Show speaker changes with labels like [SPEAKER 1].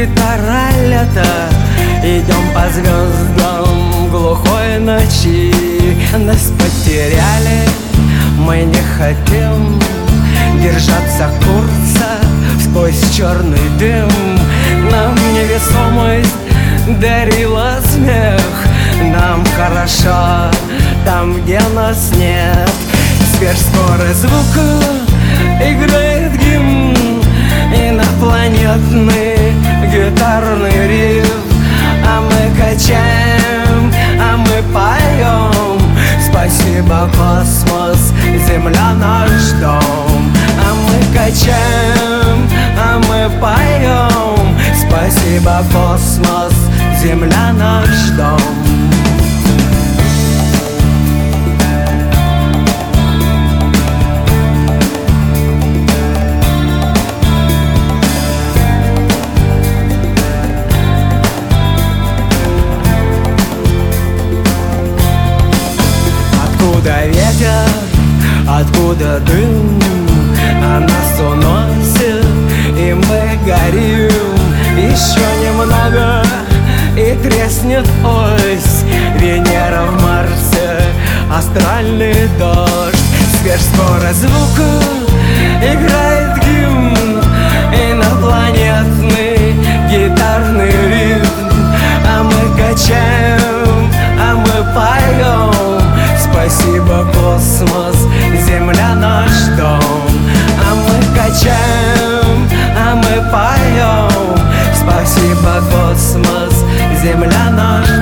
[SPEAKER 1] гитара лета. Идем по звездам глухой ночи. Нас потеряли, мы не хотим держаться курса сквозь черный дым. Нам невесомость дарила смех. Нам хорошо там, где нас нет. Сверхскорый звук играет гимн, инопланетный гитарный риф. А мы качаем, а мы поем. Спасибо, космос, Земля наш дом. А мы качаем, а мы поем. Спасибо, космос, Земля наш дом. Откуда ветер, откуда дым, а нас уносит, и мы горим. Еще немного, и треснет ось. Венера в Марсе, астральный дождь. Сверхскорый звук играет гимн, инопланетный гитарный ритм. А мы качаем, а мы поем. Спасибо, космос, Земля наш дом. А мы качаем, а мы поем. Спасибо, космос, Земля наш дом.